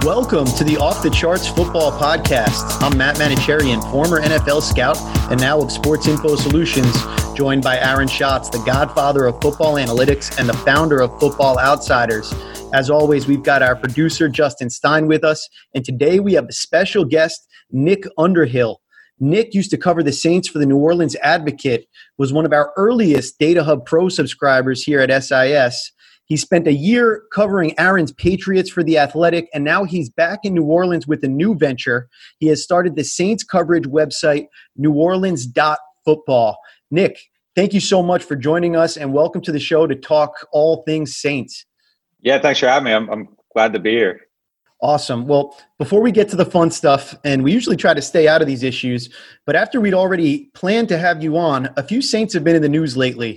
Welcome to the Off the Charts Football Podcast. I'm Matt Manicherian, former NFL scout and now of Sports Info Solutions, joined by Aaron Schatz, the godfather of football analytics and the founder of Football Outsiders. As always, we've got our producer, Justin Stein, with us, and today we have a special guest, Nick Underhill. Nick used to cover the Saints for the New Orleans Advocate, was one of our earliest Data Hub Pro subscribers here at SIS. He spent a year covering Aaron's Patriots for The Athletic, and now he's back in New Orleans with a new venture. He has started the Saints coverage website, neworleans.football. Nick, thank you so much for joining us, and welcome to the show to talk all things Saints. Yeah, thanks for having me. I'm glad to be here. Awesome. Well, before we get to the fun stuff, and we usually try to stay out of these issues, but after we'd already planned to have you on, a few Saints have been in the news lately.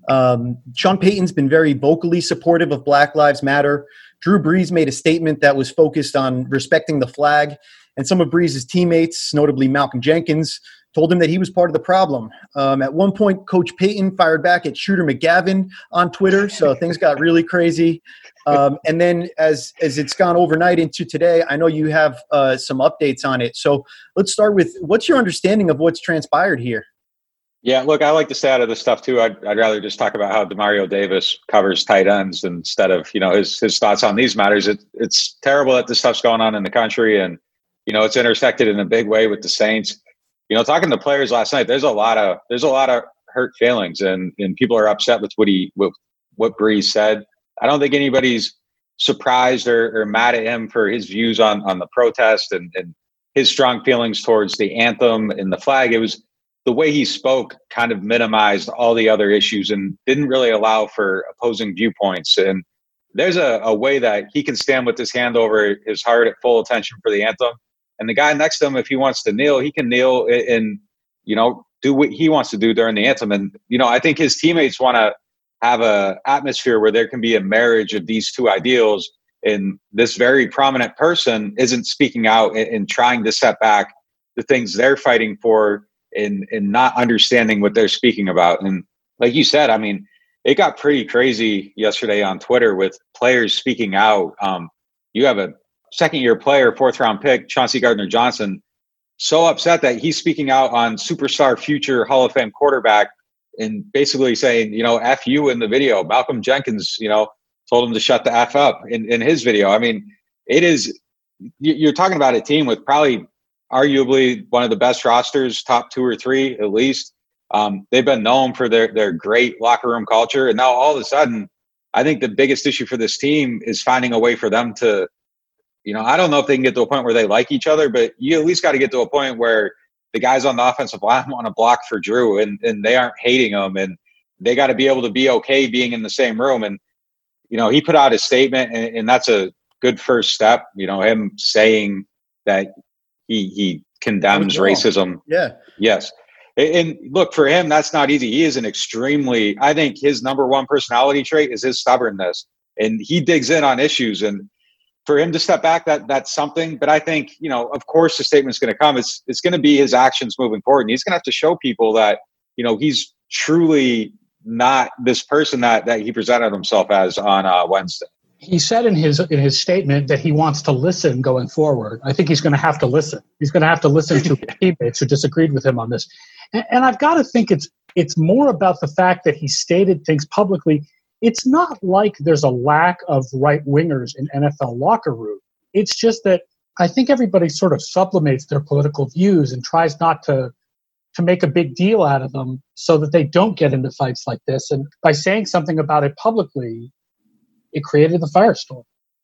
Sean Payton's been very vocally supportive of Black Lives Matter. Drew Brees made a statement that was focused on respecting the flag. And some of Brees' teammates, notably Malcolm Jenkins, told him that he was part of the problem. At one point, Coach Payton fired back at Shooter McGavin on Twitter, so things got really crazy. And then as it's gone overnight into today, I know you have some updates on it. So let's start with, what's your understanding of what's transpired here? Yeah, look, I like to stay out of this stuff too. I'd rather just talk about how Demario Davis covers tight ends instead of, his thoughts on these matters. It's terrible that this stuff's going on in the country, and, it's intersected in a big way with the Saints. Talking to players last night, there's a lot of hurt feelings, and people are upset with what Brees said. I don't think anybody's surprised or mad at him for his views on the protest and his strong feelings towards the anthem and the flag. It was the way he spoke kind of minimized all the other issues and didn't really allow for opposing viewpoints. And there's a way that he can stand with his hand over his heart at full attention for the anthem. And the guy next to him, if he wants to kneel, he can kneel and, do what he wants to do during the anthem. And, I think his teammates want to have a atmosphere where there can be a marriage of these two ideals. And this very prominent person isn't speaking out and trying to set back the things they're fighting for and not understanding what they're speaking about. And like you said, it got pretty crazy yesterday on Twitter with players speaking out. You have a second-year player, fourth-round pick, Chauncey Gardner-Johnson, so upset that he's speaking out on superstar future Hall of Fame quarterback and basically saying, F you in the video. Malcolm Jenkins, told him to shut the F up in his video. It is, you're talking about a team with probably arguably one of the best rosters, top 2 or 3 at least. They've been known for their great locker room culture. And now all of a sudden, I think the biggest issue for this team is finding a way for them to, I don't know if they can get to a point where they like each other, but you at least got to get to a point where the guys on the offensive line want to block for Drew and they aren't hating him, and they got to be able to be okay being in the same room. And, he put out a statement, and that's a good first step, him saying that he condemns racism. Yeah. Yes. And look, for him, that's not easy. He is I think his number one personality trait is his stubbornness, and he digs in on issues. And for him to step back, that's something. But I think, of course the statement's going to come. It's going to be his actions moving forward. And he's going to have to show people that, he's truly not this person that he presented himself as on Wednesday. He said in his statement that he wants to listen going forward. I think he's going to have to listen. He's going to have to listen to teammates who disagreed with him on this. And I've got to think it's more about the fact that he stated things publicly. It's not like there's a lack of right-wingers in NFL locker room. It's just that I think everybody sort of sublimates their political views and tries not to make a big deal out of them so that they don't get into fights like this. And by saying something about it publicly, it created the firestorm.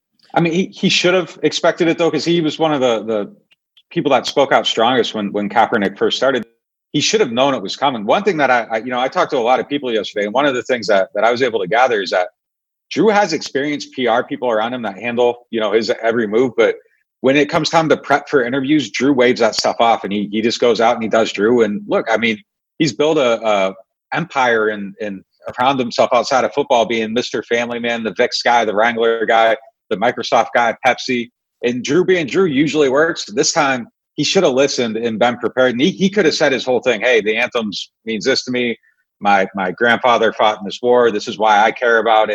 He should have expected it, though, because he was one of the people that spoke out strongest when Kaepernick first started. He should have known it was coming. One thing that I talked to a lot of people yesterday, and one of the things that I was able to gather is that Drew has experienced PR people around him that handle, his every move. But when it comes time to prep for interviews, Drew waves that stuff off, and he just goes out and he does Drew. And look, he's built a empire and around himself outside of football, being Mr. Family Man, the Vicks guy, the Wrangler guy, the Microsoft guy, Pepsi. And Drew being Drew usually works. This time, he should have listened and been prepared. And he could have said his whole thing. Hey, the anthems means this to me. My grandfather fought in this war. This is why I care about it.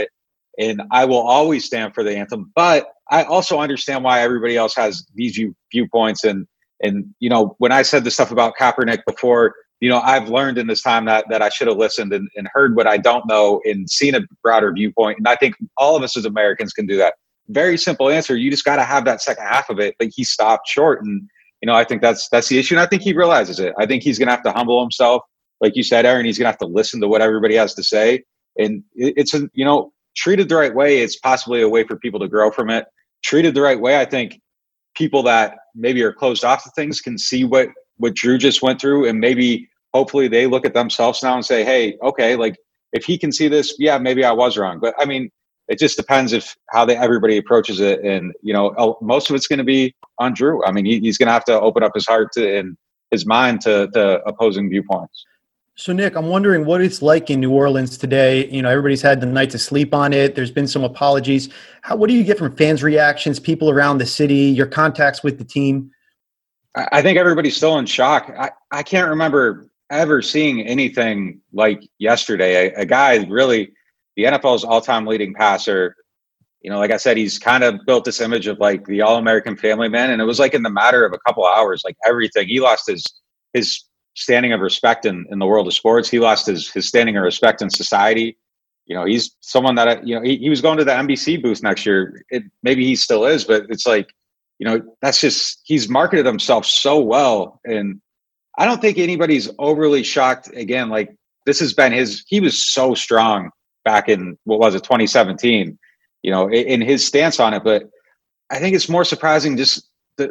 and I will always stand for the anthem. But I also understand why everybody else has these viewpoints. And when I said the stuff about Kaepernick before, I've learned in this time that I should have listened and heard what I don't know and seen a broader viewpoint. And I think all of us as Americans can do that. Very simple answer. You just got to have that second half of it. But he stopped short. And, I think that's the issue. And I think he realizes it. I think he's going to have to humble himself. Like you said, Aaron, he's going to have to listen to what everybody has to say. And it's, treated the right way, it's possibly a way for people to grow from it. Treated the right way, I think people that maybe are closed off to things can see what Drew just went through, and maybe hopefully they look at themselves now and say, hey, okay, like if he can see this, yeah, maybe I was wrong. But I mean, it just depends how everybody approaches it. And, most of it's going to be on Drew. I mean, he's going to have to open up his heart and his mind to opposing viewpoints. So, Nick, I'm wondering what it's like in New Orleans today. Everybody's had the night to sleep on it. There's been some apologies. What do you get from fans' reactions, people around the city, your contacts with the team? I think everybody's still in shock. I can't remember ever seeing anything like yesterday. A guy really, the NFL's all-time leading passer, like I said, he's kind of built this image of like the all-American family man. And it was like in the matter of a couple of hours, like everything, he lost his standing of respect in the world of sports. He lost his standing of respect in society. He's someone that, he was going to the NBC booth next year. Maybe he still is, but it's like, that's just, he's marketed himself so well. And I don't think anybody's overly shocked. Again, like this has been he was so strong back in, 2017, in his stance on it. But I think it's more surprising just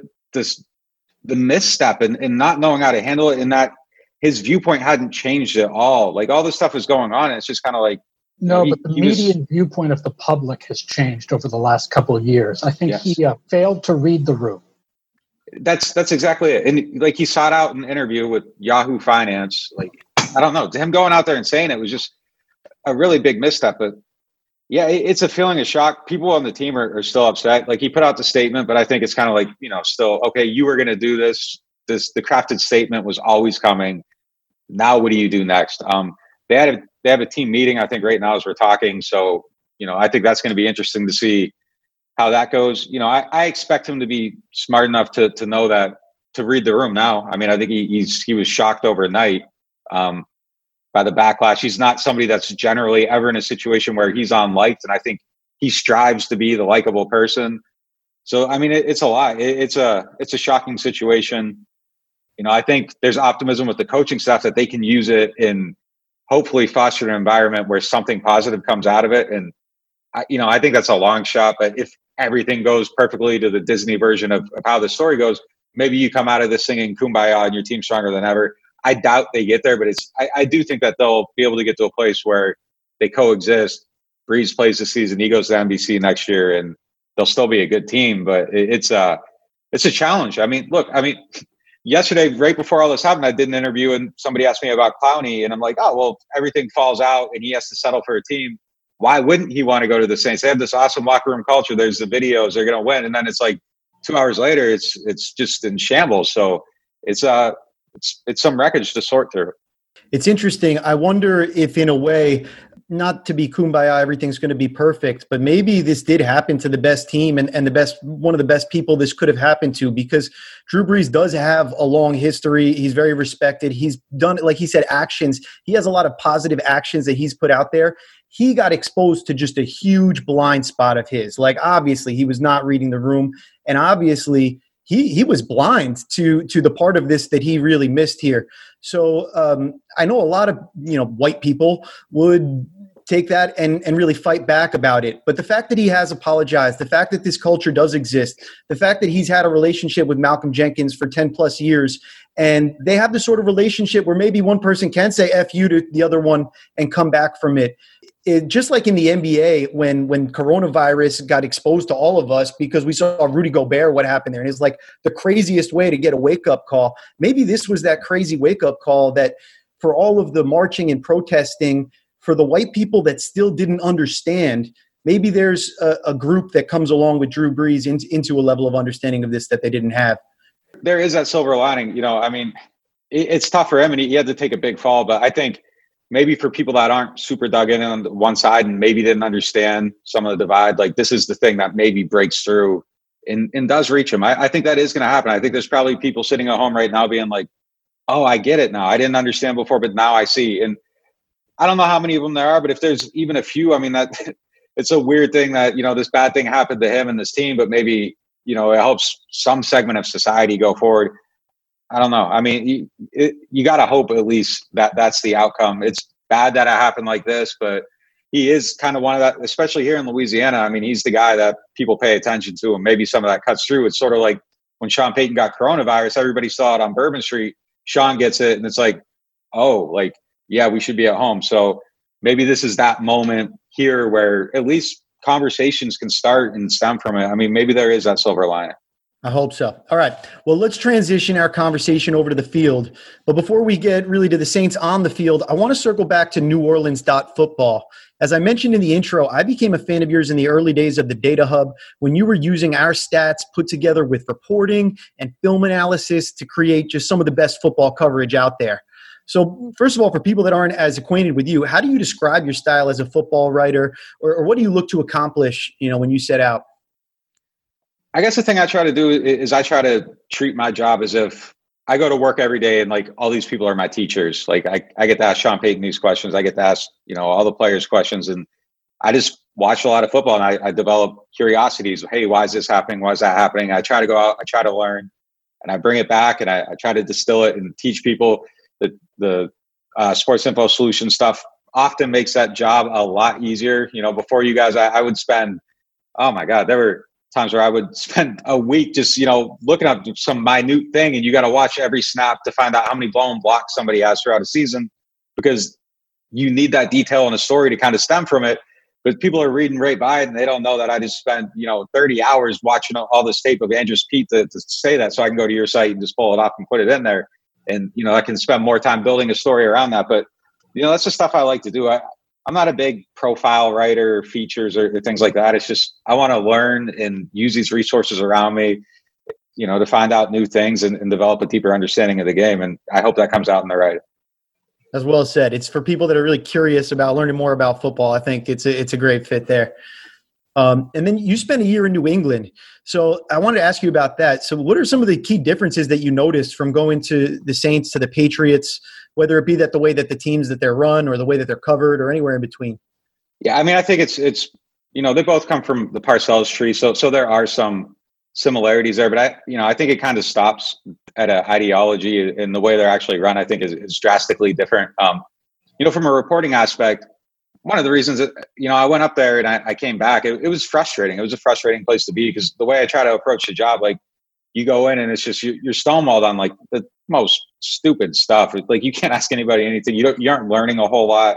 the misstep and not knowing how to handle it, and that his viewpoint hadn't changed at all. Like all this stuff is going on, and it's just kind of like, no, but the median viewpoint of the public has changed over the last couple of years. I think he failed to read the room. That's exactly it. And like he sought out an interview with Yahoo Finance. Like, I don't know, him going out there and saying it was just a really big misstep. But yeah, it's a feeling of shock. People on the team are still upset. Like he put out the statement, but I think it's kind of like, still, okay, you were going to do this. The crafted statement was always coming. Now, what do you do next? They have a team meeting, I think, right now as we're talking. So, I think that's going to be interesting to see how that goes. I expect him to be smart enough to know that, to read the room now. I mean, I think he was shocked overnight by the backlash. He's not somebody that's generally ever in a situation where he's unliked, and I think he strives to be the likable person. So, I mean, it's a lot. It's a shocking situation. I think there's optimism with the coaching staff that they can use it and hopefully foster an environment where something positive comes out of it. And I think that's a long shot. But if everything goes perfectly to the Disney version of how the story goes, maybe you come out of this singing Kumbaya and your team's stronger than ever. I doubt they get there, but I do think that they'll be able to get to a place where they coexist. Breeze plays the season, he goes to NBC next year, and they'll still be a good team. But it's a challenge. I mean, look, yesterday, right before all this happened, I did an interview and somebody asked me about Clowney, and I'm like, oh, well, everything falls out and he has to settle for a team. Why wouldn't he want to go to the Saints? They have this awesome locker room culture. There's the videos, they're going to win. And then it's like 2 hours later, it's just in shambles. So it's some wreckage to sort through. It's interesting. I wonder if, in a way, not to be kumbaya, everything's going to be perfect, but maybe this did happen to the best team and one of the best people this could have happened to, because Drew Brees does have a long history. He's very respected. He's done, like he said, actions. He has a lot of positive actions that he's put out there. He got exposed to just a huge blind spot of his. Like, obviously, he was not reading the room, and obviously he was blind to the part of this that he really missed here. So I know a lot of white people would take that and really fight back about it. But the fact that he has apologized, the fact that this culture does exist, the fact that he's had a relationship with Malcolm Jenkins for 10 plus years, and they have this sort of relationship where maybe one person can say F you to the other one and come back from it. Just like in the NBA, when coronavirus got exposed to all of us because we saw Rudy Gobert, what happened there. And it's like the craziest way to get a wake-up call. Maybe this was that crazy wake-up call that for all of the marching and protesting, for the white people that still didn't understand, maybe there's a group that comes along with Drew Brees into a level of understanding of this that they didn't have. There is that silver lining. It's tough for him, and he had to take a big fall. But I think maybe for people that aren't super dug in on one side and maybe didn't understand some of the divide, like this is the thing that maybe breaks through and does reach them. I think that is going to happen. I think there's probably people sitting at home right now being like, oh, I get it now. I didn't understand before, but now I see. And I don't know how many of them there are, but if there's even a few, I mean, that it's a weird thing that, this bad thing happened to him and this team, but maybe, it helps some segment of society go forward. I don't know. I mean, you got to hope at least that that's the outcome. It's bad that it happened like this, but he is kind of one of that, especially here in Louisiana. I mean, he's the guy that people pay attention to, and maybe some of that cuts through. It's sort of like when Sean Payton got coronavirus, everybody saw it on Bourbon Street. Sean gets it, and it's like, oh, like, yeah, we should be at home. So maybe this is that moment here where at least conversations can start and stem from it. I mean, maybe there is that silver lining. I hope so. All right. Well, let's transition our conversation over to the field. But before we get really to the Saints on the field, I want to circle back to NewOrleans.football. As I mentioned in the intro, I became a fan of yours in the early days of the Data Hub when you were using our stats put together with reporting and film analysis to create just some of the best football coverage out there. So first of all, for people that aren't as acquainted with you, how do you describe your style as a football writer, or what do you look to accomplish, when you set out? I guess the thing I try to do is I try to treat my job as if I go to work every day and like all these people are my teachers. Like I get to ask Sean Payton these questions. I get to ask, all the players questions, and I just watch a lot of football and I develop curiosities. Hey, why is this happening? Why is that happening? I try to go out, I try to learn, and I bring it back and I try to distill it and teach people. The Sports Info Solution stuff often makes that job a lot easier. Before you guys, I would spend, oh my God, there were times where I would spend a week just, looking up some minute thing, and you got to watch every snap to find out how many blown blocks somebody has throughout a season, because you need that detail in a story to kind of stem from it. But people are reading right by it, and they don't know that I just spent, 30 hours watching all this tape of Andrus Peat to say that, so I can go to your site and just pull it off and put it in there. And, I can spend more time building a story around that. But, that's the stuff I like to do. I'm not a big profile writer, features or things like that. It's just I want to learn and use these resources around me, to find out new things and develop a deeper understanding of the game. And I hope that comes out in the writing. As well said. It's for people that are really curious about learning more about football. I think it's a great fit there. And then you spent a year in New England. So I wanted to ask you about that. So what are some of the key differences that you noticed from going to the Saints to the Patriots, whether it be that the way that the teams that they're run or the way that they're covered or anywhere in between? Yeah, I mean, I think it's they both come from the Parcells tree. So there are some similarities there, but I think it kind of stops at an ideology, and the way they're actually run, I think is drastically different. From a reporting aspect, one of the reasons that, I went up there and I came back, it was frustrating. It was a frustrating place to be, because the way I try to approach the job, like you go in and it's just, you're stonewalled on like the most stupid stuff. Like you can't ask anybody anything. You aren't learning a whole lot.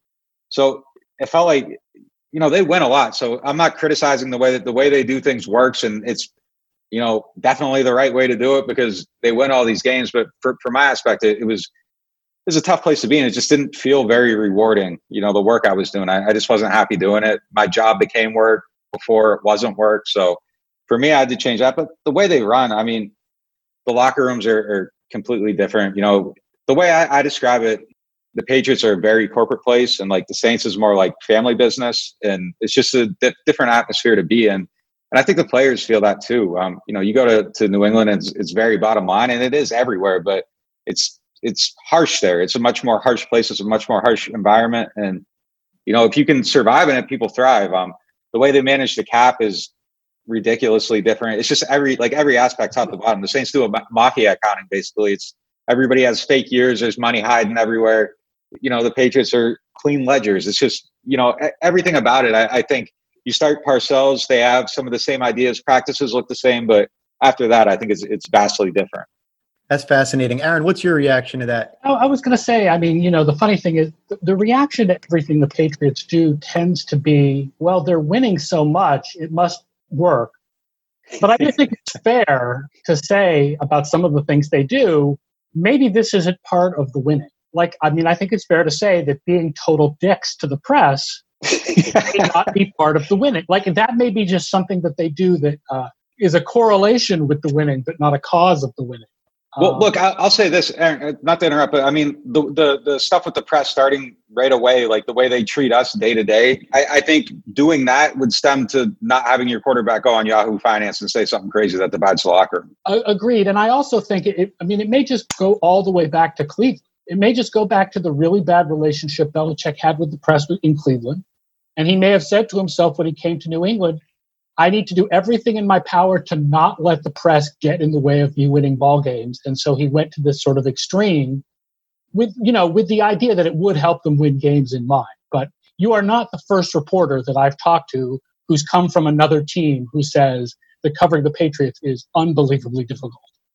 So it felt like, they win a lot. So I'm not criticizing the way they do things works. And it's, definitely the right way to do it because they win all these games. But for my aspect, it was a tough place to be, and it just didn't feel very rewarding. The work I was doing, I just wasn't happy doing it. My job became work before it wasn't work. So for me, I had to change that. But the way they run, I mean, the locker rooms are completely different. The way I describe it, the Patriots are a very corporate place, and like the Saints is more like family business, and it's just a different atmosphere to be in. And I think the players feel that too. You go to New England, and it's very bottom line, and it is everywhere, but it's harsh there. It's a much more harsh place. It's a much more harsh environment. And, if you can survive in it, people thrive. The way they manage the cap is ridiculously different. It's just every aspect top to bottom. The Saints do a mafia accounting, basically. It's everybody has fake years. There's money hiding everywhere. The Patriots are clean ledgers. It's just, everything about it. I think you start Parcells, they have some of the same ideas. Practices look the same, but after that, I think it's vastly different. That's fascinating. Aaron, what's your reaction to that? I was going to say, I mean, the funny thing is the reaction to everything the Patriots do tends to be, well, they're winning so much, it must work. But I do think it's fair to say about some of the things they do, maybe this isn't part of the winning. I think it's fair to say that being total dicks to the press may not be part of the winning. That may be just something that they do that is a correlation with the winning, but not a cause of the winning. Well, look, I'll say this, Aaron, not to interrupt, but I mean, the stuff with the press starting right away, like the way they treat us day to day, I think doing that would stem to not having your quarterback go on Yahoo Finance and say something crazy that divides the locker room. Agreed. And I also think it may just go all the way back to Cleveland. It may just go back to the really bad relationship Belichick had with the press in Cleveland. And he may have said to himself when he came to New England, I need to do everything in my power to not let the press get in the way of me winning ball games. And so he went to this sort of extreme with the idea that it would help them win games in mind. But you are not the first reporter that I've talked to who's come from another team who says that covering the Patriots is unbelievably difficult.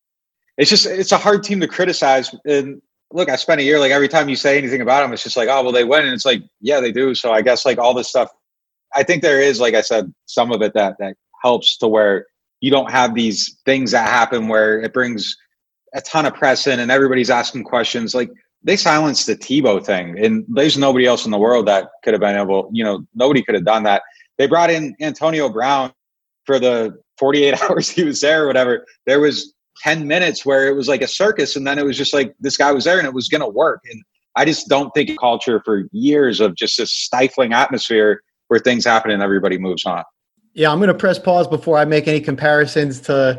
It's a hard team to criticize. And look, I spent a year, like every time you say anything about them, it's just like, oh, well, they win. And it's like, yeah, they do. So I guess like all this stuff, I think there is, like I said, some of it that helps to where you don't have these things that happen where it brings a ton of press in and everybody's asking questions. Like they silenced the Tebow thing, and there's nobody else in the world that could have been able, nobody could have done that. They brought in Antonio Brown for the 48 hours he was there or whatever. There was 10 minutes where it was like a circus, and then it was just like this guy was there and it was going to work. And I just don't think a culture for years of just this stifling atmosphere where things happen and everybody moves on. Yeah, I'm going to press pause before I make any comparisons to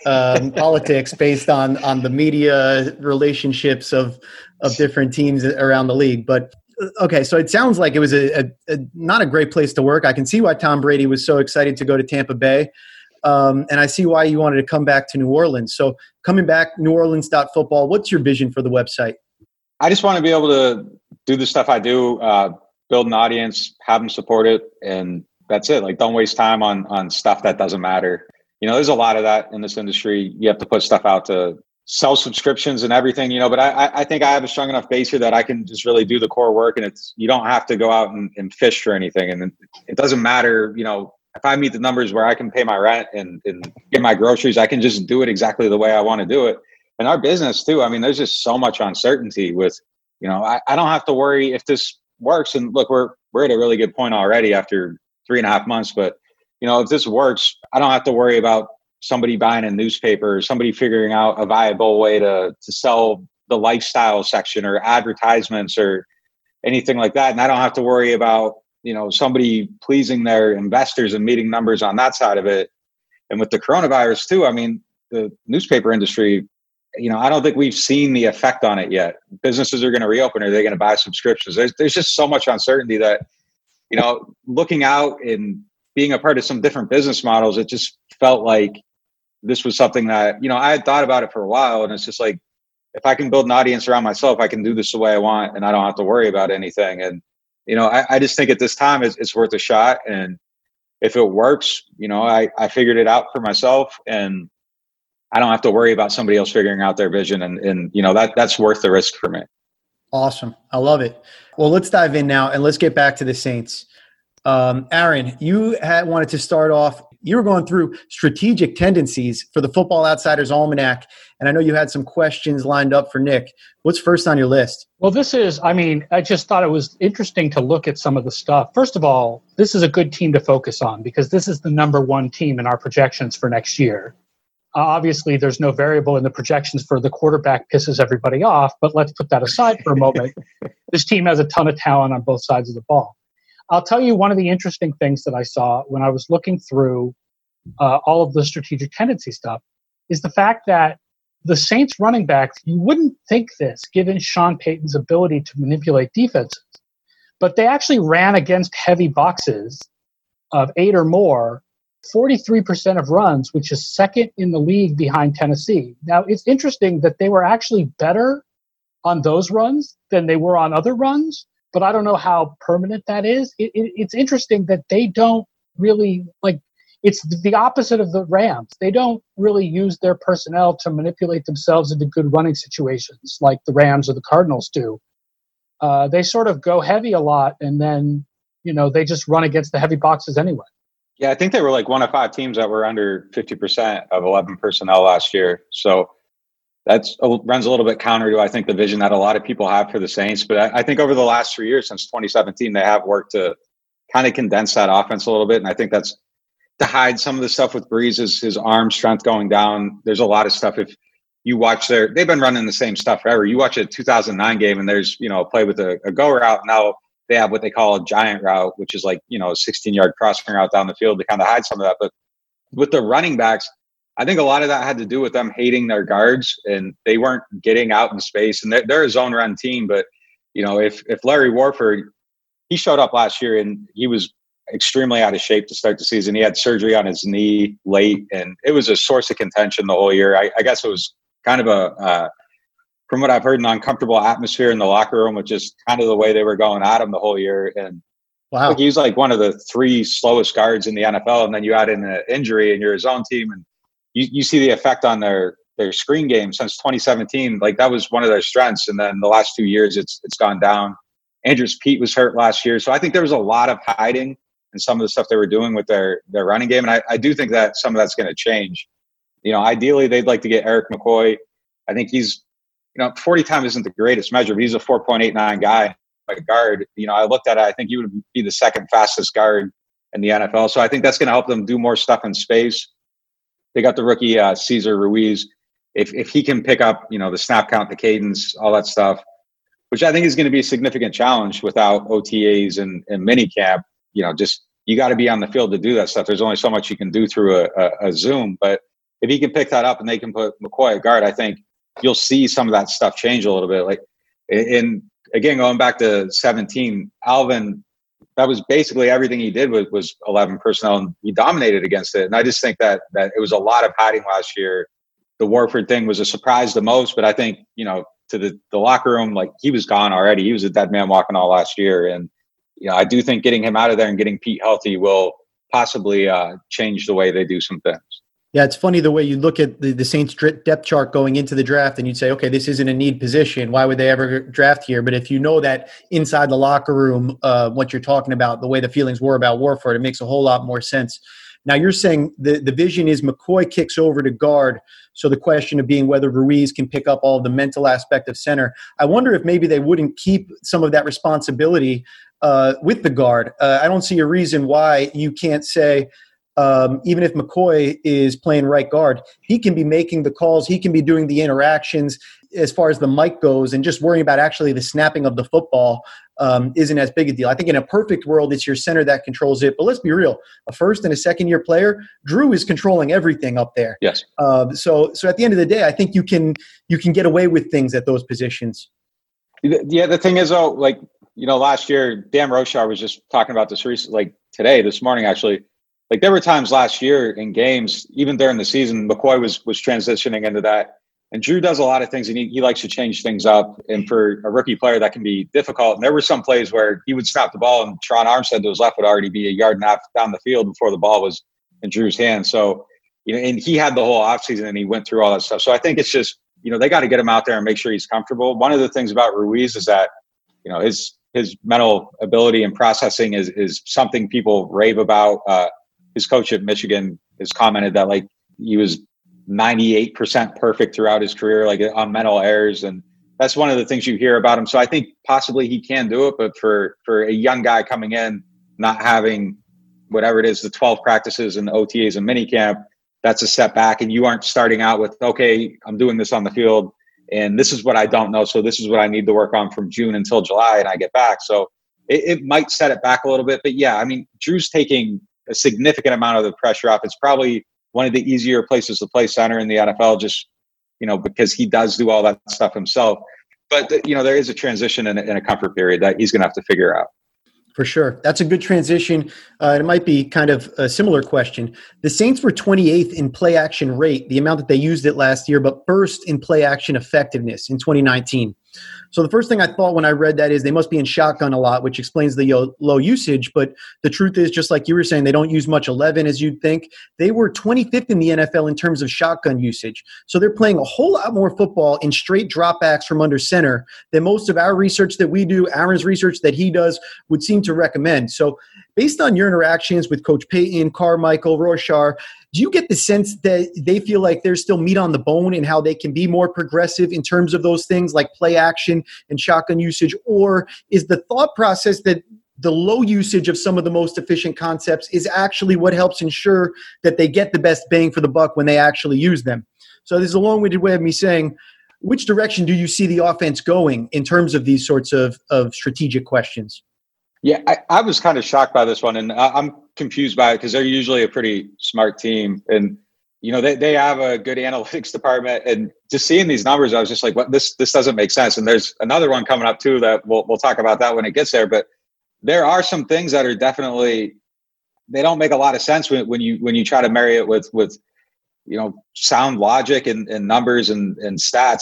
politics based on the media relationships of different teams around the league. But okay, so it sounds like it was a not a great place to work. I can see why Tom Brady was so excited to go to Tampa Bay. And I see why you wanted to come back to New Orleans. So coming back, neworleans.football, what's your vision for the website? I just want to be able to do the stuff I do, build an audience, have them support it, and that's it. Like, don't waste time on stuff that doesn't matter. There's a lot of that in this industry. You have to put stuff out to sell subscriptions and everything, but I think I have a strong enough base here that I can just really do the core work, and you don't have to go out and fish for anything. And it doesn't matter, if I meet the numbers where I can pay my rent and get my groceries, I can just do it exactly the way I want to do it. And our business too, I mean, there's just so much uncertainty with, I don't have to worry if this works. And look, we're at a really good point already after 3.5 months, but if this works, I don't have to worry about somebody buying a newspaper or somebody figuring out a viable way to sell the lifestyle section or advertisements or anything like that. And I don't have to worry about, somebody pleasing their investors and meeting numbers on that side of it. And with the coronavirus too, I mean, the newspaper industry, I don't think we've seen the effect on it yet. Businesses are going to reopen. Are they going to buy subscriptions? There's just so much uncertainty that, looking out and being a part of some different business models, it just felt like this was something that, I had thought about it for a while. And it's just like, if I can build an audience around myself, I can do this the way I want and I don't have to worry about anything. And, I just think at this time it's worth a shot. And if it works, I figured it out for myself and I don't have to worry about somebody else figuring out their vision. And that's worth the risk for me. Awesome. I love it. Well, let's dive in now and let's get back to the Saints. Aaron, you had wanted to start off. You were going through strategic tendencies for the Football Outsiders Almanac, and I know you had some questions lined up for Nick. What's first on your list? Well, I just thought it was interesting to look at some of the stuff. First of all, this is a good team to focus on because this is the number one team in our projections for next year. Obviously, there's no variable in the projections for the quarterback pisses everybody off, but let's put that aside for a moment. This team has a ton of talent on both sides of the ball. I'll tell you one of the interesting things that I saw when I was looking through all of the strategic tendency stuff is the fact that the Saints running backs, you wouldn't think this given Sean Payton's ability to manipulate defenses, but they actually ran against heavy boxes of 8 or more, 43% of runs, which is second in the league behind Tennessee. Now, it's interesting that they were actually better on those runs than they were on other runs, but I don't know how permanent that is. It's interesting that they don't really, it's the opposite of the Rams. They don't really use their personnel to manipulate themselves into good running situations like the Rams or the Cardinals do. They sort of go heavy a lot, and then, they just run against the heavy boxes anyway. Yeah, I think they were like one of 5 teams that were under 50% of 11 personnel last year. So that runs a little bit counter to, I think, the vision that a lot of people have for the Saints. But I think over the last 3 years, since 2017, they have worked to kind of condense that offense a little bit. And I think that's to hide some of the stuff with Breeze, his arm strength going down. There's a lot of stuff. If you watch they've been running the same stuff forever. You watch a 2009 game and there's, a play with a go route. Now they have what they call a giant route, which is like, a 16-yard crossing route down the field to kind of hide some of that. But with the running backs, I think a lot of that had to do with them hating their guards and they weren't getting out in space. And they're a zone run team. But, if Larry Warford, he showed up last year and he was extremely out of shape to start the season. He had surgery on his knee late and it was a source of contention the whole year. I guess it was kind of from what I've heard, an uncomfortable atmosphere in the locker room, which is kind of the way they were going at him the whole year. And wow, he was like one of the 3 slowest guards in the NFL. And then you add in an injury and you're his own team. And you see the effect on their screen game since 2017. Like that was one of their strengths. And then the last 2 years, it's gone down. Andrews Pete was hurt last year. So I think there was a lot of hiding in some of the stuff they were doing with their running game. And I do think that some of that's going to change. Ideally, they'd like to get Eric McCoy. I think he's, 40 time isn't the greatest measure, but he's a 4.89 guy, like guard. I looked at it. I think he would be the second fastest guard in the NFL. So I think that's going to help them do more stuff in space. They got the rookie Cesar Ruiz. If he can pick up, the snap count, the cadence, all that stuff, which I think is going to be a significant challenge without OTAs and minicamp. You got to be on the field to do that stuff. There's only so much you can do through a Zoom, but if he can pick that up and they can put McCoy at guard, I think you'll see some of that stuff change a little bit. Like, and again, going back to 17, Alvin, that was basically everything he did was 11 personnel, and he dominated against it. And I just think that it was a lot of hiding last year. The Warford thing was a surprise the most, but I think, to the locker room, like he was gone already. He was a dead man walking all last year. And, I do think getting him out of there and getting Pete healthy will possibly change the way they do some things. Yeah, it's funny the way you look at the Saints depth chart going into the draft and you'd say, okay, this isn't a need position. Why would they ever draft here? But if you know that inside the locker room, what you're talking about, the way the feelings were about Warford, it makes a whole lot more sense. Now you're saying the vision is McCoy kicks over to guard. So the question of being whether Ruiz can pick up all of the mental aspect of center. I wonder if maybe they wouldn't keep some of that responsibility with the guard. I don't see a reason why you can't say, even if McCoy is playing right guard, he can be making the calls, he can be doing the interactions as far as the mic goes, and just worrying about actually the snapping of the football isn't as big a deal. I think in a perfect world, it's your center that controls it. But let's be real, a first and a second-year player, Drew is controlling everything up there. Yes. So at the end of the day, I think you can get away with things at those positions. Yeah, the thing is, though, like, last year, Dan Rochar was just talking about this recently, this morning, actually. Like there were times last year in games, even during the season, McCoy was transitioning into that. And Drew does a lot of things and he likes to change things up. And for a rookie player, that can be difficult. And there were some plays where he would snap the ball and Tron Armstead to his left would already be a yard and a half down the field before the ball was in Drew's hand. So, and he had the whole offseason and he went through all that stuff. So I think it's just, they got to get him out there and make sure he's comfortable. One of the things about Ruiz is that, his mental ability and processing is something people rave about. His coach at Michigan has commented that like he was 98% perfect throughout his career, like on mental errors. And that's one of the things you hear about him. So I think possibly he can do it, but for a young guy coming in, not having whatever it is, the 12 practices and the OTAs and minicamp, that's a setback. And you aren't starting out with, okay, I'm doing this on the field and this is what I don't know. So this is what I need to work on from June until July and I get back. So it might set it back a little bit, but yeah, I mean, Drew's taking a significant amount of the pressure off. It's probably one of the easier places to play center in the NFL, just, because he does do all that stuff himself. But, there is a transition in a comfort period that he's going to have to figure out. For sure. That's a good transition. It might be kind of a similar question. The Saints were 28th in play action rate, the amount that they used it last year, but first in play action effectiveness in 2019. So the first thing I thought when I read that is they must be in shotgun a lot, which explains the low usage. But the truth is, just like you were saying, they don't use much 11 as you'd think. They were 25th in the NFL in terms of shotgun usage. So they're playing a whole lot more football in straight dropbacks from under center than most of our research that we do, Aaron's research that he does, would seem to recommend. So based on your interactions with Coach Payton, Carmichael, Rochar, do you get the sense that they feel like there's still meat on the bone in how they can be more progressive in terms of those things like play action and shotgun usage? Or is the thought process that the low usage of some of the most efficient concepts is actually what helps ensure that they get the best bang for the buck when they actually use them? So this is a long-winded way of me saying, which direction do you see the offense going in terms of these sorts of strategic questions? Yeah, I was kind of shocked by this one, and I'm confused by it because they're usually a pretty smart team, and they have a good analytics department. And just seeing these numbers, I was just like, "What? This doesn't make sense." And there's another one coming up too that we'll talk about that when it gets there. But there are some things that are definitely they don't make a lot of sense when you try to marry it with sound logic and numbers and stats.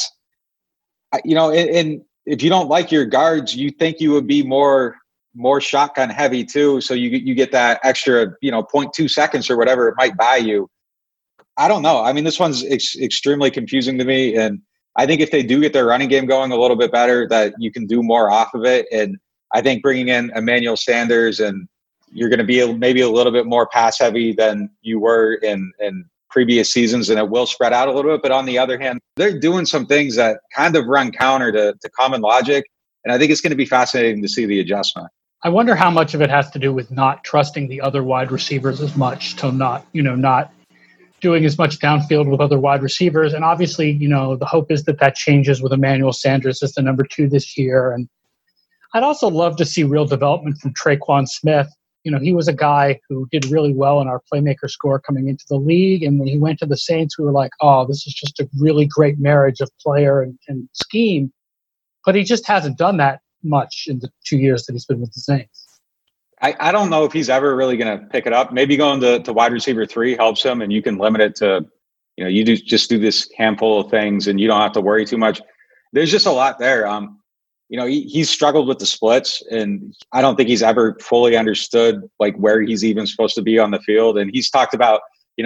And if you don't like your guards, you think you would be more shotgun heavy too. So you get that extra, 0.2 seconds or whatever it might buy you. I don't know. I mean, this one's extremely confusing to me. And I think if they do get their running game going a little bit better, that you can do more off of it. And I think bringing in Emmanuel Sanders, and you're going to be maybe a little bit more pass heavy than you were in previous seasons, and it will spread out a little bit. But on the other hand, they're doing some things that kind of run counter to common logic. And I think it's going to be fascinating to see the adjustment. I wonder how much of it has to do with not trusting the other wide receivers as much, to not doing as much downfield with other wide receivers. And obviously, the hope is that changes with Emmanuel Sanders as the number 2 this year. And I'd also love to see real development from Traquan Smith. He was a guy who did really well in our playmaker score coming into the league. And when he went to the Saints, we were like, oh, this is just a really great marriage of player and scheme. But he just hasn't done that much in the 2 years that he's been with the Saints. I don't know if he's ever really going to pick it up. Maybe going to wide receiver 3 helps him, and you can limit it to, you do this handful of things and you don't have to worry too much. There's just a lot there. He's struggled with the splits, and I don't think he's ever fully understood like where he's even supposed to be on the field. And he's talked about,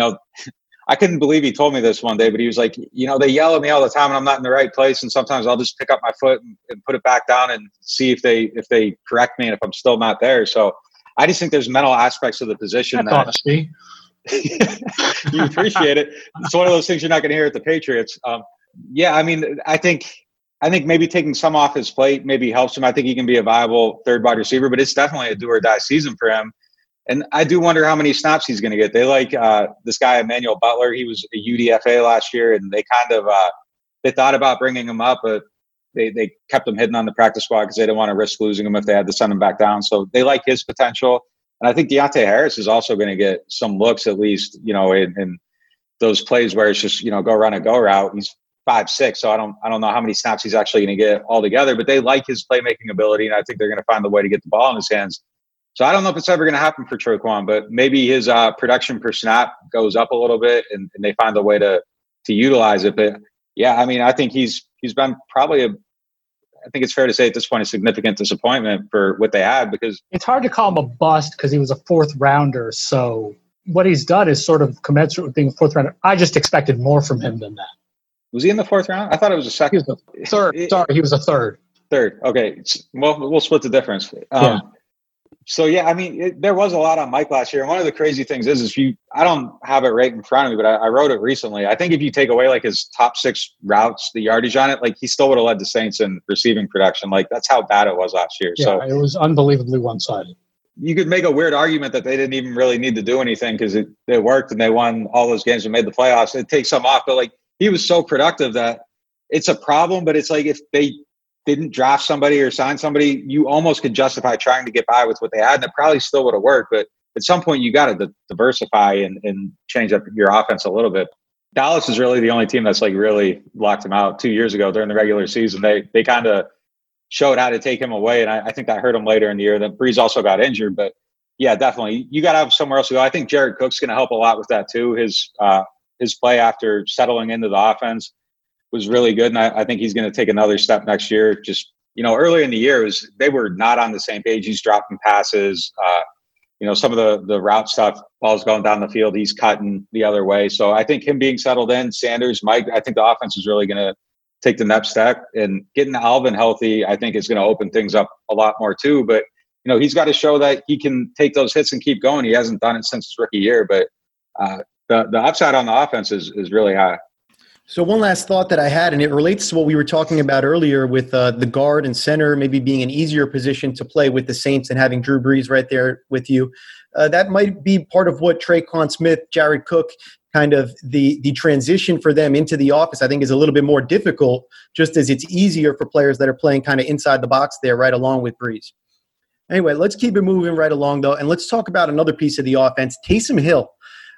I couldn't believe he told me this one day, but he was like, they yell at me all the time and I'm not in the right place. And sometimes I'll just pick up my foot and put it back down and see if they correct me and if I'm still not there. So I just think there's mental aspects of the position that honesty. You appreciate it. It's one of those things you're not going to hear at the Patriots. I think maybe taking some off his plate maybe helps him. I think he can be a viable third wide receiver, but it's definitely a do or die season for him. And I do wonder how many snaps he's going to get. They like this guy, Emmanuel Butler. He was a UDFA last year, and they kind of they thought about bringing him up, but they kept him hidden on the practice squad because they didn't want to risk losing him if they had to send him back down. So they like his potential. And I think Deontay Harris is also going to get some looks, at least, in those plays where it's just, go run a go route. He's 5'6", so I don't know how many snaps he's actually going to get altogether, but they like his playmaking ability, and I think they're going to find the way to get the ball in his hands. So I don't know if it's ever going to happen for Traquan, but maybe his production per snap goes up a little bit, and they find a way to utilize it. But yeah, I mean, I think he's been probably I think it's fair to say at this point a significant disappointment for what they had, because it's hard to call him a bust because he was a 4th rounder. So what he's done is sort of commensurate with being a 4th rounder. I just expected more from him than that. Was he in the 4th round? I thought it was a second. He was a third. Sorry, he was a third. Third. Okay. Well, we'll split the difference. Yeah. So, yeah, I mean, there was a lot on Mike last year. And one of the crazy things is I don't have it right in front of me, but I wrote it recently. I think if you take away like his top 6 routes, the yardage on it, like he still would have led the Saints in receiving production. Like that's how bad it was last year. Yeah, so it was unbelievably one-sided. You could make a weird argument that they didn't even really need to do anything because it worked and they won all those games and made the playoffs. It takes some off, but like he was so productive that it's a problem. But it's like if they didn't draft somebody or sign somebody, you almost could justify trying to get by with what they had, and it probably still would have worked. But at some point, you got to diversify and change up your offense a little bit. Dallas is really the only team that's like really locked him out 2 years ago during the regular season. They kind of showed how to take him away, and I think that hurt him later in the year. Then Breeze also got injured, but yeah, definitely you got to have somewhere else to go. I think Jared Cook's going to help a lot with that too. His play after settling into the offense was really good, and I think he's going to take another step next year. Just earlier in the year they were not on the same page. He's dropping passes. Some of the route stuff, balls going down the field, he's cutting the other way. So I think him being settled in, Sanders, Mike, I think the offense is really going to take the next step. And getting Alvin healthy, I think is going to open things up a lot more too. But he's got to show that he can take those hits and keep going. He hasn't done it since his rookie year, but the upside on the offense is really high. So one last thought that I had, and it relates to what we were talking about earlier with the guard and center maybe being an easier position to play with the Saints and having Drew Brees right there with you. That might be part of what Traquan Smith, Jared Cook, kind of the transition for them into the office, I think, is a little bit more difficult, just as it's easier for players that are playing kind of inside the box there right along with Brees. Anyway, let's keep it moving right along, though, and let's talk about another piece of the offense, Taysom Hill.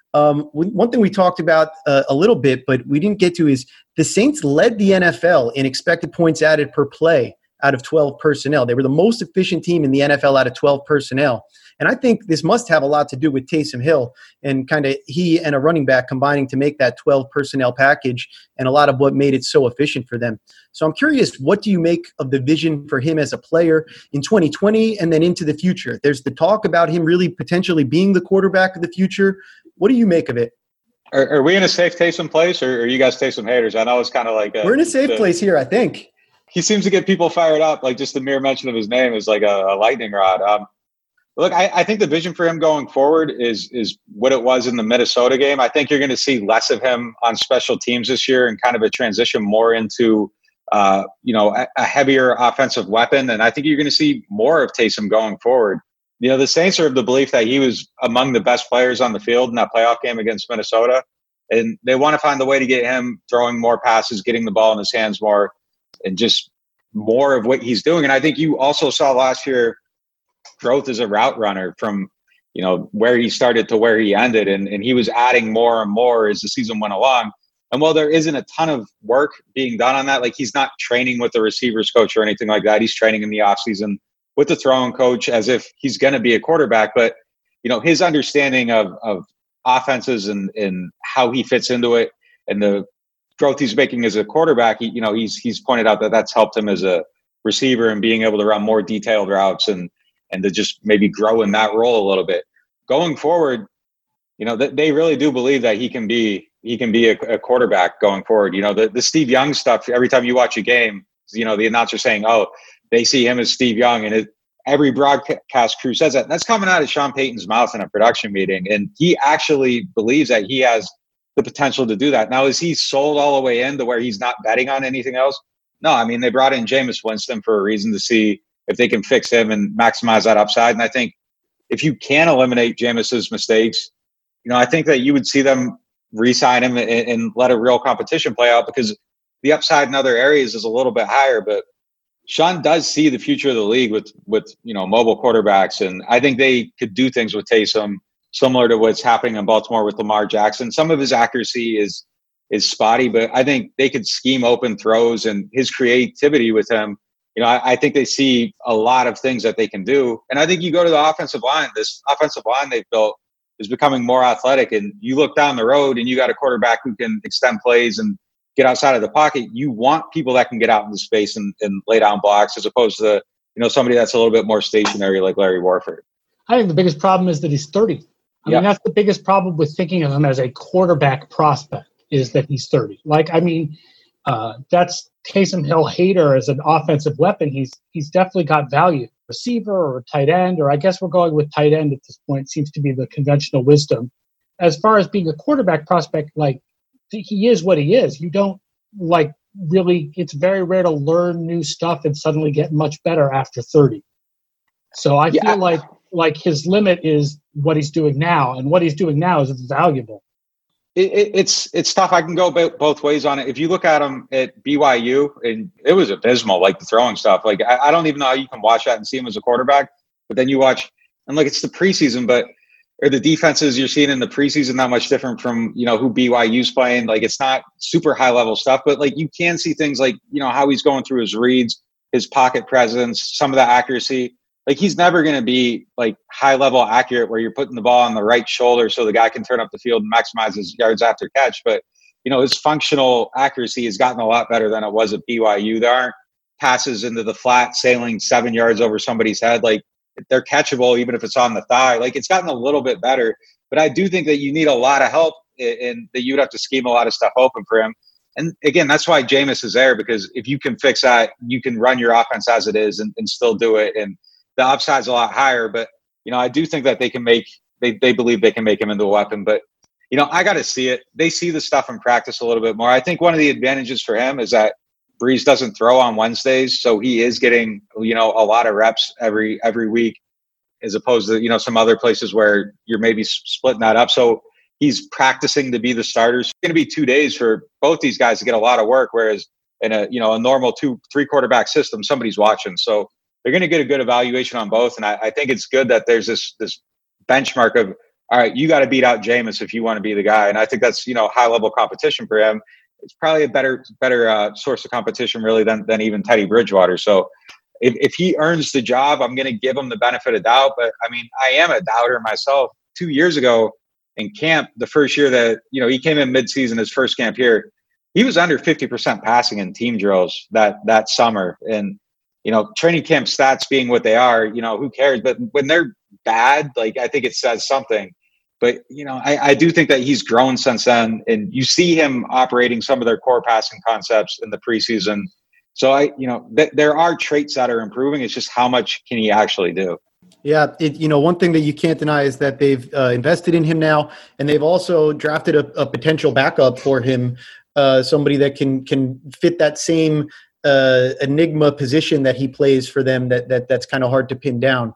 One thing we talked about a little bit, but we didn't get to is the Saints led the NFL in expected points added per play out of 12 personnel. They were the most efficient team in the NFL out of 12 personnel. And I think this must have a lot to do with Taysom Hill and kind of he and a running back combining to make that 12 personnel package and a lot of what made it so efficient for them. So I'm curious, what do you make of the vision for him as a player in 2020 and then into the future? There's the talk about him really potentially being the quarterback of the future. What do you make of it? Are we in a safe Taysom place, or are you guys Taysom haters? I know it's kind of like we're in a safe place here, I think. He seems to get people fired up. Like just the mere mention of his name is like a lightning rod. Look, I think the vision for him going forward is what it was in the Minnesota game. I think you're going to see less of him on special teams this year and kind of a transition more into a heavier offensive weapon. And I think you're going to see more of Taysom going forward. The Saints are of the belief that he was among the best players on the field in that playoff game against Minnesota. And they want to find the way to get him throwing more passes, getting the ball in his hands more, and just more of what he's doing. And I think you also saw last year growth as a route runner from, where he started to where he ended. And he was adding more and more as the season went along. And while there isn't a ton of work being done on that, like he's not training with the receivers coach or anything like that. He's training in the offseason with the throwing coach as if he's going to be a quarterback. But, his understanding of offenses and how he fits into it and the growth he's making as a quarterback, he's pointed out that that's helped him as a receiver and being able to run more detailed routes and to just maybe grow in that role a little bit. Going forward, they really do believe that he can be a quarterback going forward. The Steve Young stuff, every time you watch a game, the announcer saying, oh, they see him as Steve Young, and every broadcast crew says that. And that's coming out of Sean Payton's mouth in a production meeting, and he actually believes that he has the potential to do that. Now, is he sold all the way in to where he's not betting on anything else? No, I mean, they brought in Jameis Winston for a reason, to see if they can fix him and maximize that upside. And I think if you can eliminate Jameis's mistakes, I think that you would see them re-sign him and let a real competition play out, because the upside in other areas is a little bit higher. But Sean does see the future of the league with mobile quarterbacks, and I think they could do things with Taysom similar to what's happening in Baltimore with Lamar Jackson. Some of his accuracy is spotty, but I think they could scheme open throws, and his creativity with him. I think they see a lot of things that they can do. And I think you go to the offensive line. This offensive line they've built is becoming more athletic, and you look down the road and you got a quarterback who can extend plays and get outside of the pocket. You want people that can get out into space and lay down blocks, as opposed to somebody that's a little bit more stationary like Larry Warford. I think the biggest problem is that he's 30. I mean, that's the biggest problem with thinking of him as a quarterback prospect, is that he's 30. That's Taysom Hill hater as an offensive weapon. He's definitely got value. Receiver or tight end, or I guess we're going with tight end at this point, seems to be the conventional wisdom. As far as being a quarterback prospect, he is what he is. You don't really, it's very rare to learn new stuff and suddenly get much better after 30. So I feel like his limit is what he's doing now, and what he's doing now is valuable. It's tough. I can go both ways on it. If you look at him at BYU, and it was abysmal, the throwing stuff. I don't even know how you can watch that and see him as a quarterback. But then you watch, and it's the preseason, or the defenses you're seeing in the preseason not much different from who BYU's playing. It's not super high level stuff, but you can see things how he's going through his reads, his pocket presence, some of the accuracy. He's never going to be high level accurate where you're putting the ball on the right shoulder so the guy can turn up the field and maximize his yards after catch. But, his functional accuracy has gotten a lot better than it was at BYU. There aren't passes into the flat sailing 7 yards over somebody's head. They're catchable even if it's on the thigh. It's gotten a little bit better. But I do think that you need a lot of help, and that you would have to scheme a lot of stuff open for him. And again, that's why Jameis is there, because if you can fix that, you can run your offense as it is and still do it. And the upside's a lot higher, but I do think that they believe they can make him into a weapon. But I got to see it. They see the stuff in practice a little bit more. I think one of the advantages for him is that Brees doesn't throw on Wednesdays, so he is getting, a lot of reps every week, as opposed to, some other places where you're maybe splitting that up. So he's practicing to be the starter. It's going to be 2 days for both these guys to get a lot of work, whereas in a normal 2-3 quarterback system, somebody's watching. So they're going to get a good evaluation on both. And I think it's good that there's this benchmark of, all right, you got to beat out Jameis if you want to be the guy. And I think that's, high level competition for him. It's probably a better source of competition really than even Teddy Bridgewater. So if he earns the job, I'm going to give him the benefit of doubt. But I mean, I am a doubter myself. 2 years ago in camp, the first year that, he came in midseason, his first camp here, he was under 50% passing in team drills that summer. And, training camp stats being what they are, who cares? But when they're bad, I think it says something. But, I do think that he's grown since then. And you see him operating some of their core passing concepts in the preseason. So, there are traits that are improving. It's just how much can he actually do? Yeah, one thing that you can't deny is that they've invested in him now, and they've also drafted a potential backup for him, somebody that can fit that same enigma position that he plays for them that's kind of hard to pin down.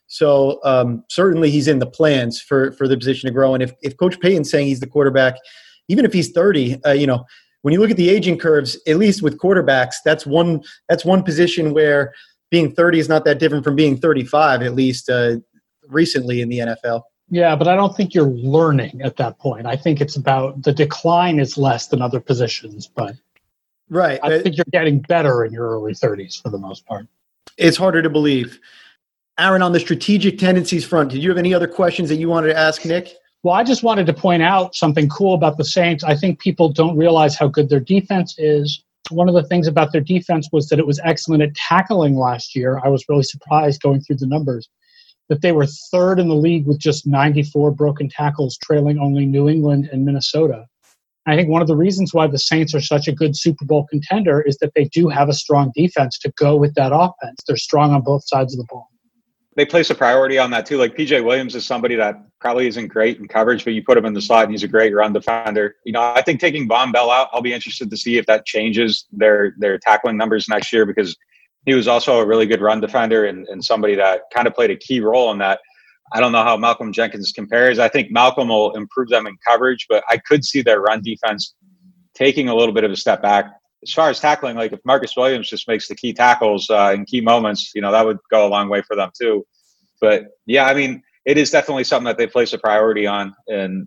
So certainly he's in the plans for the position to grow. And if Coach Payton's saying he's the quarterback, even if he's 30, when you look at the aging curves, at least with quarterbacks, that's one position where being 30 is not that different from being 35, at least recently in the NFL. Yeah, but I don't think you're learning at that point. I think it's about the decline is less than other positions, but right. I think you're getting better in your early 30s for the most part. It's harder to believe. Aaron, on the strategic tendencies front, did you have any other questions that you wanted to ask Nick? Well, I just wanted to point out something cool about the Saints. I think people don't realize how good their defense is. One of the things about their defense was that it was excellent at tackling last year. I was really surprised going through the numbers that they were third in the league with just 94 broken tackles, trailing only New England and Minnesota. I think one of the reasons why the Saints are such a good Super Bowl contender is that they do have a strong defense to go with that offense. They're strong on both sides of the ball. They place a priority on that too. Like PJ Williams is somebody that probably isn't great in coverage, but you put him in the slot and he's a great run defender. I think taking Von Bell out, I'll be interested to see if that changes their tackling numbers next year, because he was also a really good run defender and somebody that kind of played a key role in that. I don't know how Malcolm Jenkins compares. I think Malcolm will improve them in coverage, but I could see their run defense taking a little bit of a step back. As far as tackling, if Marcus Williams just makes the key tackles in key moments, that would go a long way for them too. But yeah, I mean, it is definitely something that they place a priority on, and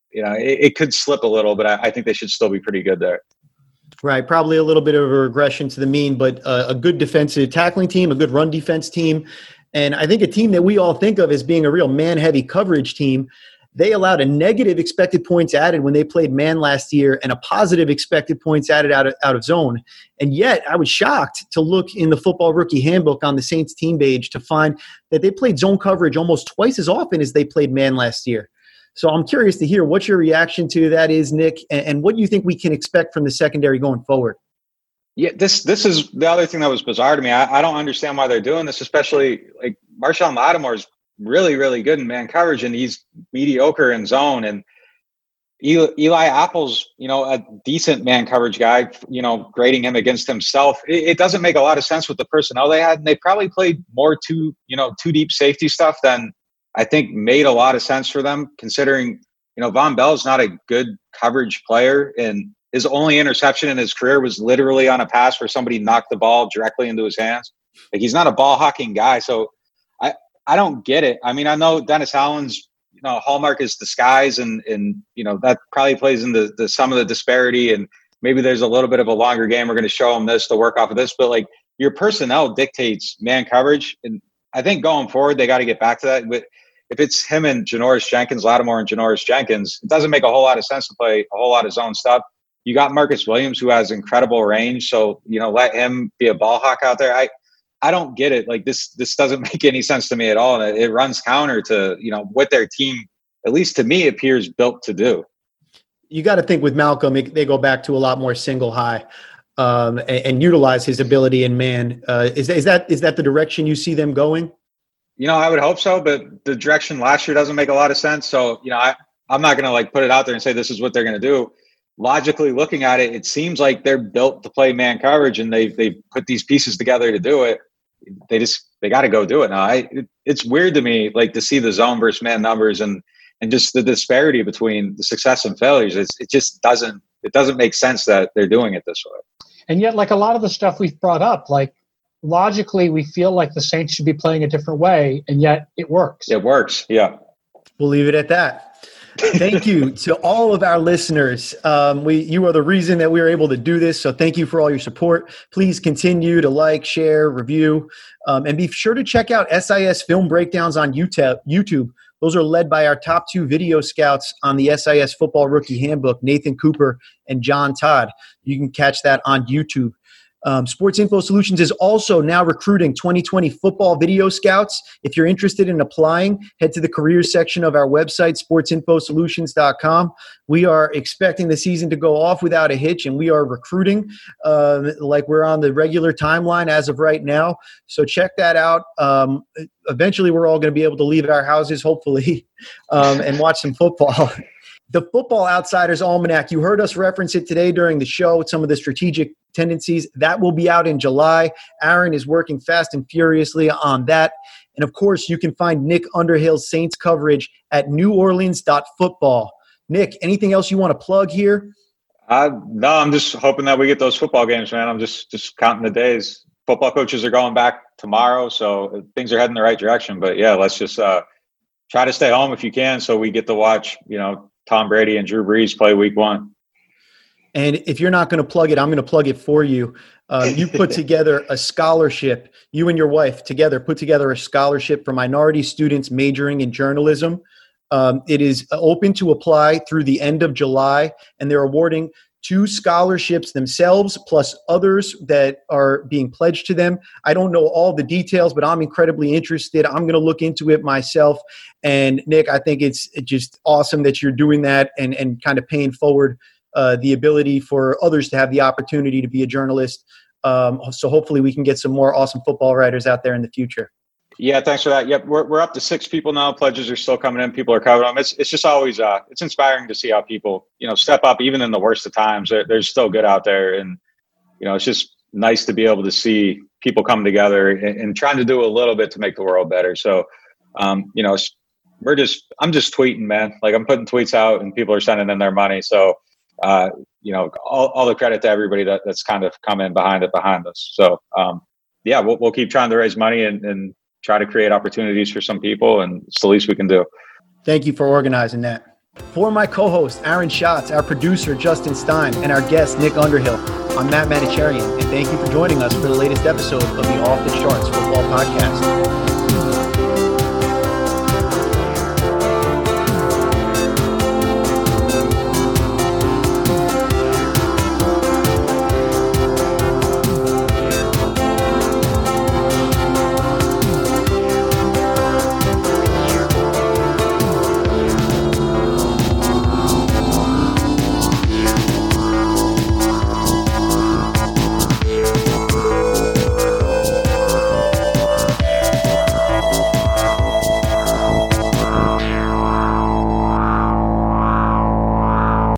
it could slip a little, but I think they should still be pretty good there. Right, probably a little bit of a regression to the mean, but a good defensive tackling team, a good run defense team, and I think a team that we all think of as being a real man-heavy coverage team. They allowed a negative expected points added when they played man last year and a positive expected points added out of zone. And yet I was shocked to look in the Football Rookie Handbook on the Saints team page to find that they played zone coverage almost twice as often as they played man last year. So I'm curious to hear what your reaction to that is, Nick, and what you think we can expect from the secondary going forward. Yeah, this is the other thing that was bizarre to me. I don't understand why they're doing this, especially Marshawn Lattimore's really, really good in man coverage, and he's mediocre in zone. And Eli Apple's, a decent man coverage guy, grading him against himself. It doesn't make a lot of sense with the personnel they had. And they probably played more too deep safety stuff than I think made a lot of sense for them, considering, Von Bell's not a good coverage player. And his only interception in his career was literally on a pass where somebody knocked the ball directly into his hands. He's not a ball hawking guy. So I don't get it. I mean, I know Dennis Allen's, hallmark is disguise, and that probably plays into the some of the disparity. And maybe there's a little bit of a longer game. We're going to show them this to work off of this, but your personnel dictates man coverage. And I think going forward, they got to get back to that. But if it's him and Janoris Jenkins, Lattimore and Janoris Jenkins, it doesn't make a whole lot of sense to play a whole lot of zone stuff. You got Marcus Williams, who has incredible range. So, let him be a ball hawk out there. I don't get it. This doesn't make any sense to me at all. And it runs counter to, what their team, at least to me, appears built to do. You got to think with Malcolm, they go back to a lot more single high and utilize his ability in man. Is that the direction you see them going? I would hope so, but the direction last year doesn't make a lot of sense. So, I'm not going to like put it out there and say this is what they're going to do. Logically looking at it, it seems like they're built to play man coverage, and they put these pieces together to do it. They got to go do it now. It's weird to me, like, to see the zone versus man numbers and just the disparity between the success and failures. It just doesn't make sense that they're doing it this way. And yet, like a lot of the stuff we've brought up, like logically, we feel like the Saints should be playing a different way, and yet it works. It works. Yeah. We'll leave it at that. Thank you to all of our listeners. You are the reason that we are able to do this. So thank you for all your support. Please continue to like, share, review, and be sure to check out SIS Film Breakdowns on YouTube. Those are led by our top 2 video scouts on the SIS Football Rookie Handbook, Nathan Cooper and John Todd. You can catch that on YouTube. Sports Info Solutions is also now recruiting 2020 football video scouts. If you're interested in applying, head to the careers section of our website, sportsinfosolutions.com. We are expecting the season to go off without a hitch, and we are recruiting like we're on the regular timeline as of right now. So check that out. Eventually, we're all going to be able to leave our houses, hopefully, and watch some football. The Football Outsiders Almanac, you heard us reference it today during the show, some of the strategic tendencies. That will be out in July. Aaron is working fast and furiously on that. And, of course, you can find Nick Underhill's Saints coverage at neworleans.football. Nick, anything else you want to plug here? No, I'm just hoping that we get those football games, man. I'm just counting the days. Football coaches are going back tomorrow, so things are heading the right direction. But, yeah, let's just try to stay home if you can so we get to watch, Tom Brady and Drew Brees play week 1. And if you're not going to plug it, I'm going to plug it for you. You put together a scholarship. You and your wife together put together a scholarship for minority students majoring in journalism. It is open to apply through the end of July, and they're awarding 2 scholarships themselves plus others that are being pledged to them. I don't know all the details, but I'm incredibly interested. I'm going to look into it myself. And Nick, I think it's just awesome that you're doing that and kind of paying forward the ability for others to have the opportunity to be a journalist. So hopefully we can get some more awesome football writers out there in the future. Yeah, thanks for that. Yep, we're up to 6 people now. Pledges are still coming in. People are covering them. It's just always it's inspiring to see how people step up even in the worst of times. There's still good out there, and it's just nice to be able to see people come together and trying to do a little bit to make the world better. So, I'm just tweeting, man. Like, I'm putting tweets out, and people are sending in their money. So, all the credit to everybody that's kind of come in behind us. So, we'll keep trying to raise money and try to create opportunities for some people, and it's the least we can do. Thank you for organizing that. For my co-host, Aaron Schatz, our producer, Justin Stein, and our guest, Nick Underhill, I'm Matt Manicherian, and thank you for joining us for the latest episode of the Off the Charts Football Podcast.